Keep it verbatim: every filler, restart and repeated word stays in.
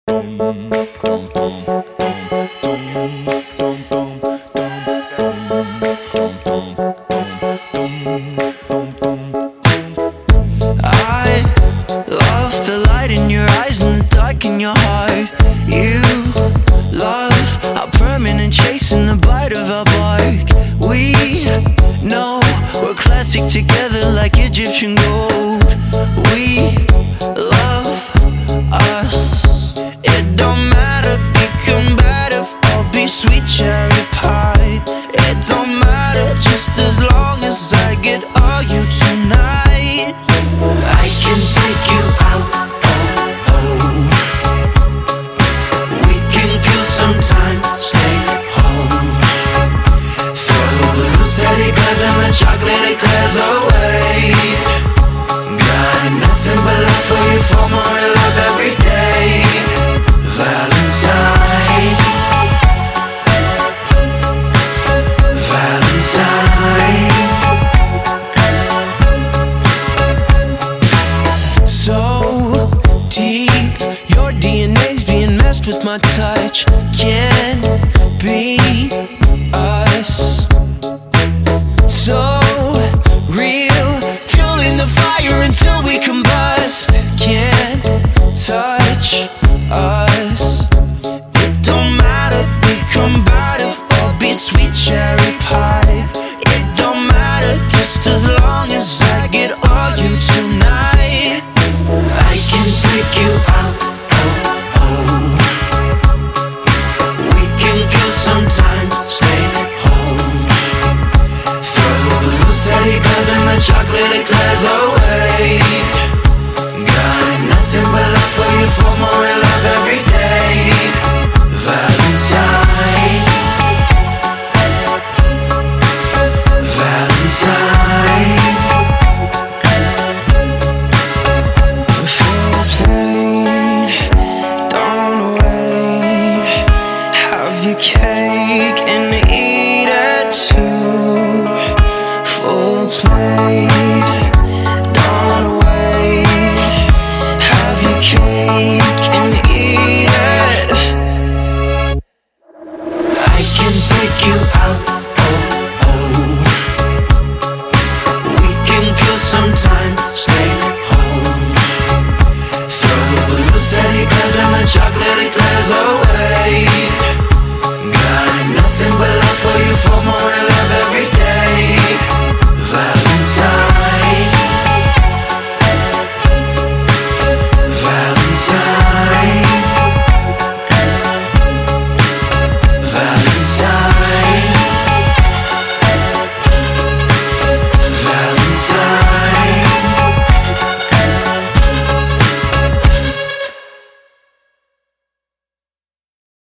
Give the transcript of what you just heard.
love the light in your eyes and the dark in your heart. You love our permanent chase and the bite of our bark. We know we're classic together like Egyptian gold. We love us. It don't matter, be combative or be sweet cherry pie. It don't matter, just as long as I get all you tonight. I can take you out, oh, oh. We can kill some time, stay home. Throw the loose teddy bears and the chocolate eclairs away. Got nothing but love for you, for more love every day. Valentine, Valentine. So deep, your D N A's being messed with my touch. Can't be us. So real, fueling the fire until we combust. Can't touch us. It don't matter, be combative or be sweet cherry pie. It don't matter, just as long as I get all you tonight. I can take you out, oh, oh. We can kill some time, stay home. Throw the loose teddy bears and the chocolate eclairs away. Got nothing but love for you, for more love every day. Valentine, Valentine. Full plate, don't wait. Have your cake and eat it too. Full plate, don't wait. Have your cake and eat it. I can take you out, oh, oh. We can kill some time, stay home. Throw the loose teddy bears and the chocolate eclairs away. Got nothing but love for you, for more